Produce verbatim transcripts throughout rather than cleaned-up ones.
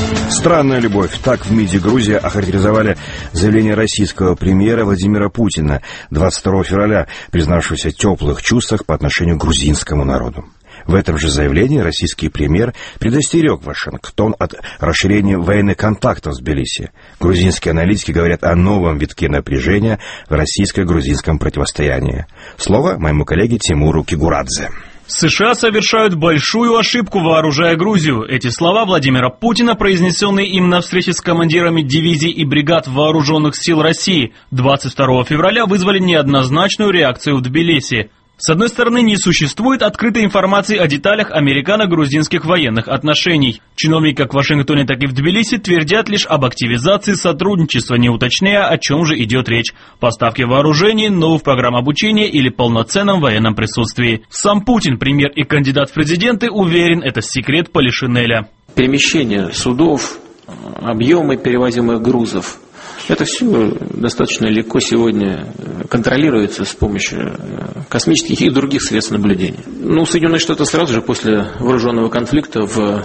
Странная любовь. Так в МИДе Грузии охарактеризовали заявление российского премьера Владимира Путина двадцать второго февраля, признавшегося в теплых чувствах по отношению к грузинскому народу. В этом же заявлении российский премьер предостерег Вашингтон от расширения военных контактов с Тбилиси. Грузинские аналитики говорят о новом витке напряжения в российско-грузинском противостоянии. Слово моему коллеге Тимуру Кигурадзе. США совершают большую ошибку, вооружая Грузию. Эти слова Владимира Путина, произнесенные им на встрече с командирами дивизий и бригад вооруженных сил России, двадцать второго февраля вызвали неоднозначную реакцию в Тбилиси. С одной стороны, не существует открытой информации о деталях американо-грузинских военных отношений. Чиновники как в Вашингтоне, так и в Тбилиси твердят лишь об активизации сотрудничества, не уточняя, о чем же идет речь – поставке вооружений, новых программ обучения или полноценном военном присутствии. Сам Путин, премьер и кандидат в президенты, уверен, это секрет Полишинеля. Перемещение судов, объемы перевозимых грузов – это все достаточно легко сегодня контролируется с помощью космических и других средств наблюдения. Ну, Соединенные Штаты сразу же после вооруженного конфликта в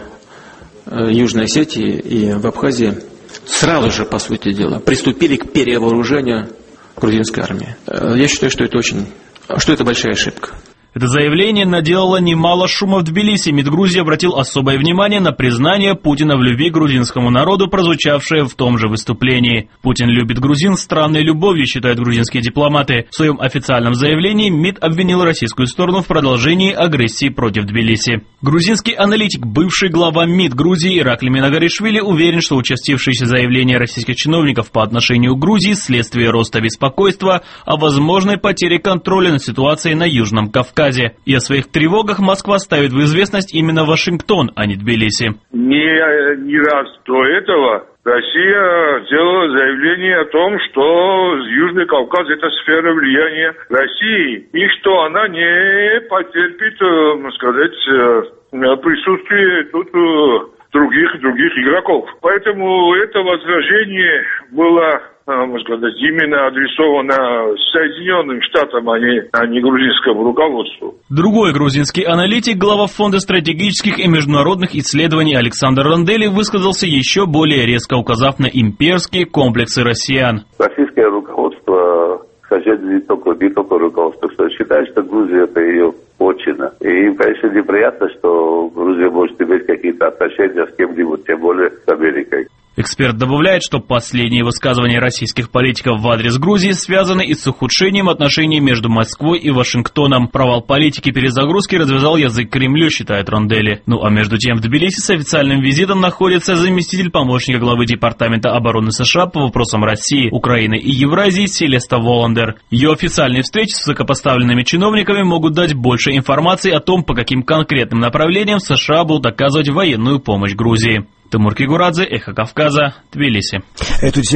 Южной Осетии и в Абхазии сразу же, по сути дела, приступили к перевооружению грузинской армии. Я считаю, что это очень, что это большая ошибка. Это заявление наделало немало шума в Тбилиси. МИД Грузии обратил особое внимание на признание Путина в любви к грузинскому народу, прозвучавшее в том же выступлении. Путин любит грузин странной любовью, считают грузинские дипломаты. В своем официальном заявлении МИД обвинил российскую сторону в продолжении агрессии против Тбилиси. Грузинский аналитик, бывший глава МИД Грузии Иракли Минагаришвили уверен, что участившиеся заявления российских чиновников по отношению к Грузии следствие роста беспокойства о возможной потере контроля над ситуацией на Южном Кавказе. И о своих тревогах Москва ставит в известность именно Вашингтон, а не Тбилиси. Не, не раз до этого Россия сделала заявление о том, что Южный Кавказ – это сфера влияния России, и что она не потерпит, можно сказать, присутствие тут других других игроков. Поэтому это возражение было, можно сказать, именно адресовано Соединенным Штатам, а не, а не грузинскому руководству. Другой грузинский аналитик, глава Фонда стратегических и международных исследований Александр Рондели, высказался еще более резко, указав на имперские комплексы россиян. Российское руководство, к сожалению, не только, не только руководство, кто считает, что Грузия – это ее отчина. И им, конечно, неприятно, что Грузия может иметь какие-то отношения с кем-нибудь, тем более с Америкой. Эксперт добавляет, что последние высказывания российских политиков в адрес Грузии связаны и с ухудшением отношений между Москвой и Вашингтоном. Провал политики перезагрузки развязал язык Кремлю, считает Рондели. Ну а между тем в Тбилиси с официальным визитом находится заместитель помощника главы Департамента обороны США по вопросам России, Украины и Евразии Селеста Воландер. Ее официальные встречи с высокопоставленными чиновниками могут дать больше информации о том, по каким конкретным направлениям США будут оказывать военную помощь Грузии. Тимур Кигурадзе, Эхо Кавказа, Тбилиси.